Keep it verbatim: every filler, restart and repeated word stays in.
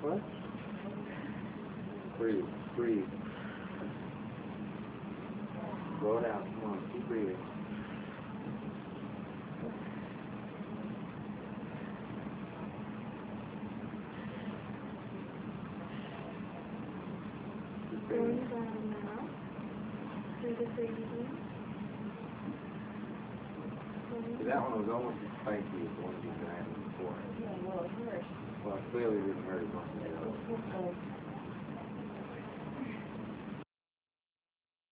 What? Breathe. Breathe. Slow down. Come on. Keep breathing. Keep Going breathing. down now. Through the breathing. See, that one was almost as spiky as the one you've been having before. Yeah, well, it hurt. Well, it clearly didn't hurt as much as the other.